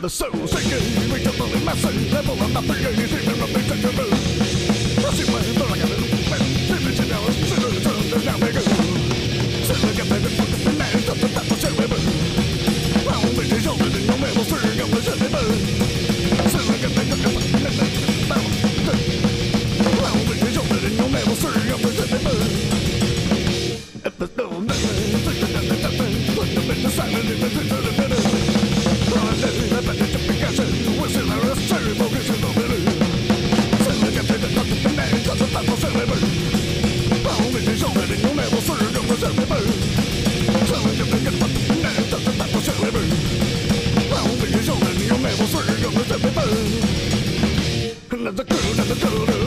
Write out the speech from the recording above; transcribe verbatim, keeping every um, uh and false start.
the soul shaking, reach up on the massive level of the thing, you see me from the second row. I see my brother, I got it, man, finish it now, sit on the throne, now we go. Sit look at the fucking man, stop the top of Shelly Bird. Round with his shoulder, and no man will sing on the Shelly Bird. Sit look at the fucking man, round with his shoulder, and no man will sing on the Shelly Bird. If there's no nothing, think that there's nothing, put them in the silent, in the center of the middle. Another girl, another girl.